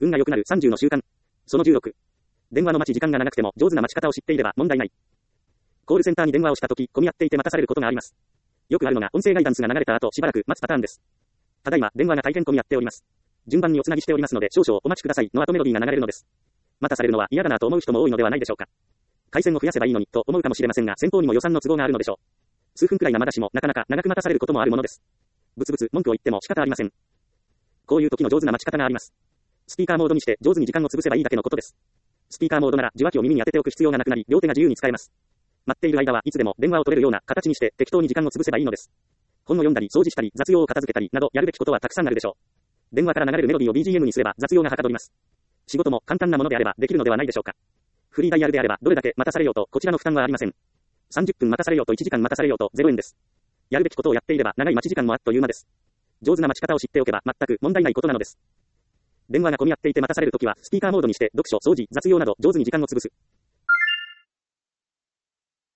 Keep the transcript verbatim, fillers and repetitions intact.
運が良くなるさんじゅうの習慣。そのじゅうろく。電話の待ち時間が長くても上手な待ち方を知っていれば問題ない。コールセンターに電話をしたとき、混み合っていて待たされることがあります。よくあるのが音声ガイダンスが流れた後しばらく待つパターンです。ただいま電話が大変混み合っております。順番におつなぎしておりますので少々お待ちくださいの後メロディーが流れるのです。待たされるのは嫌だなと思う人も多いのではないでしょうか。回線を増やせばいいのにと思うかもしれませんが先方にも予算の都合があるのでしょう。数分くらいなまだしもなかなか長く待たされることもあるものです。ぶつぶつ文句を言っても仕方ありません。こういう時の上手な待ち方があります。スピーカーモードにして上手に時間を潰せばいいだけのことです。スピーカーモードなら受話器を耳に当てておく必要がなくなり両手が自由に使えます。待っている間はいつでも電話を取れるような形にして適当に時間を潰せばいいのです。本を読んだり掃除したり雑用を片付けたりなどやるべきことはたくさんあるでしょう。電話から流れるメロディーを ビージーエム にすれば雑用がはかどります。仕事も簡単なものであればできるのではないでしょうか。フリーダイヤルであればどれだけ待たされようとこちらの負担はありません。さんじゅっぷん待たされようといちじかん待たされようとゼロえんです。やるべきことをやっていれば長い待ち時間もあっという間です。上手な待ち方を知っておけば全く問題ないことなのです。電話が混み合っていて待たされるときはスピーカーモードにして読書、掃除、雑用など上手に時間を潰す。